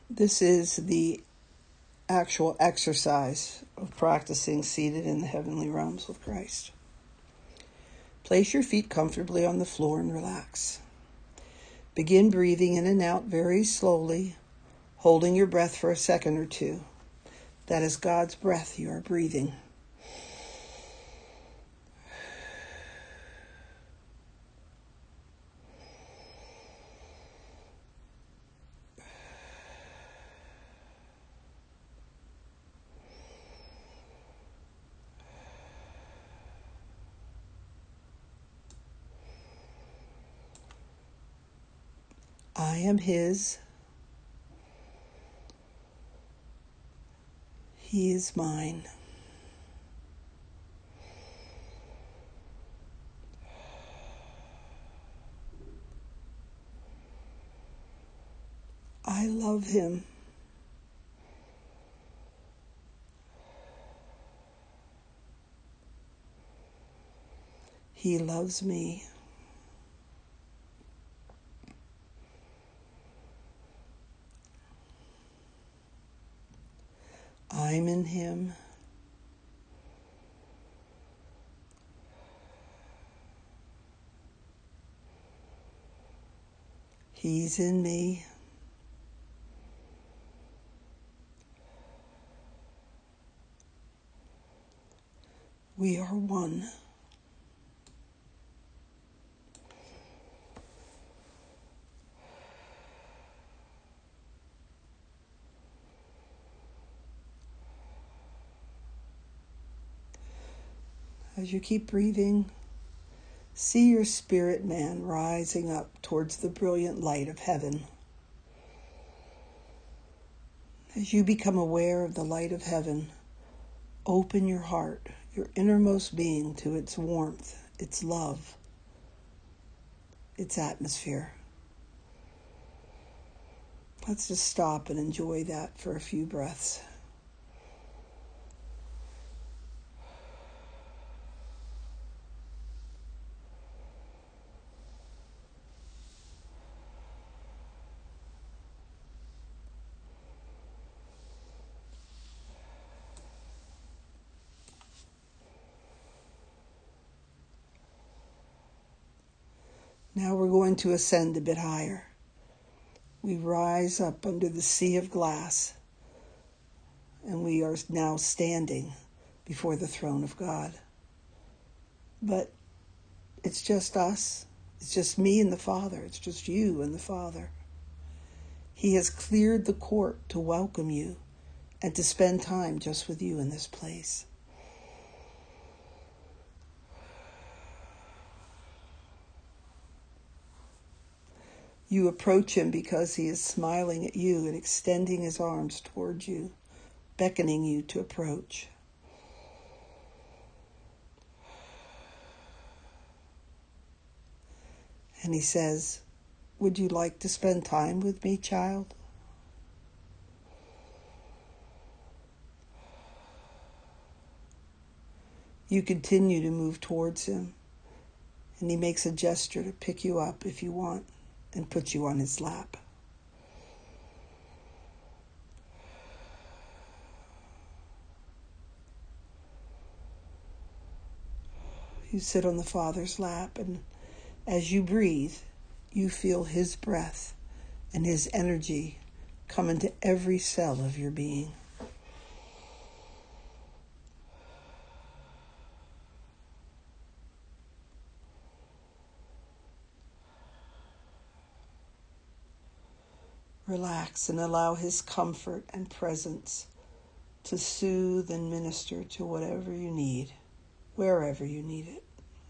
This is the actual exercise of practicing seated in the heavenly realms with Christ. Place your feet comfortably on the floor and relax. Begin breathing in and out very slowly, holding your breath for a second or two. That is God's breath you are breathing. I am His. He is mine. I love Him. He loves me. I'm in Him. He's in me. We are one. As you keep breathing, see your spirit man rising up towards the brilliant light of heaven. As you become aware of the light of heaven, open your heart, your innermost being, to its warmth, its love, its atmosphere. Let's just stop and enjoy that for a few breaths. Now we're going to ascend a bit higher. We rise up under the sea of glass, and we are now standing before the throne of God. But it's just us. It's just me and the Father. It's just you and the Father. He has cleared the court to welcome you and to spend time just with you in this place. You approach Him because He is smiling at you and extending His arms towards you, beckoning you to approach. And He says, "Would you like to spend time with me, child?" You continue to move towards Him, and He makes a gesture to pick you up if you want and put you on His lap. You sit on the Father's lap, and as you breathe, you feel His breath and His energy come into every cell of your being. Relax and allow His comfort and presence to soothe and minister to whatever you need, wherever you need it.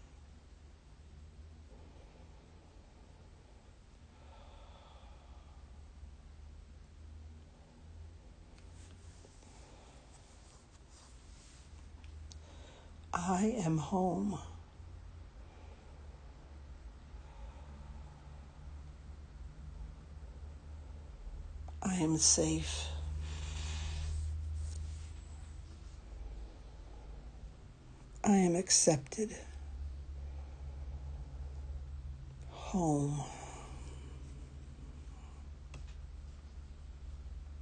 I am home. I am safe. I am accepted. Home.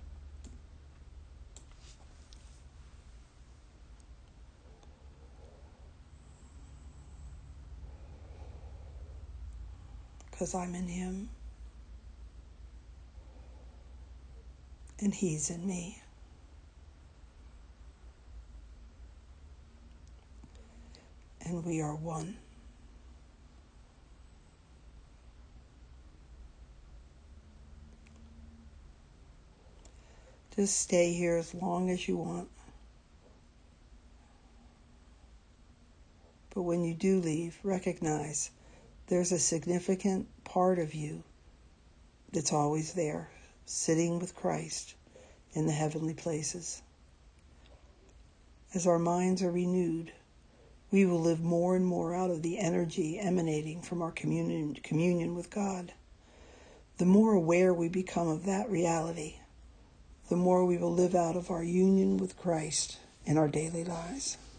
because I'm in him and he's in me. And we are one. Just stay here as long as you want. But when you do leave, recognize there's a significant part of you that's always there, sitting with Christ in the heavenly places. As our minds are renewed, we will live more and more out of the energy emanating from our communion with God. The more aware we become of that reality, the more we will live out of our union with Christ in our daily lives.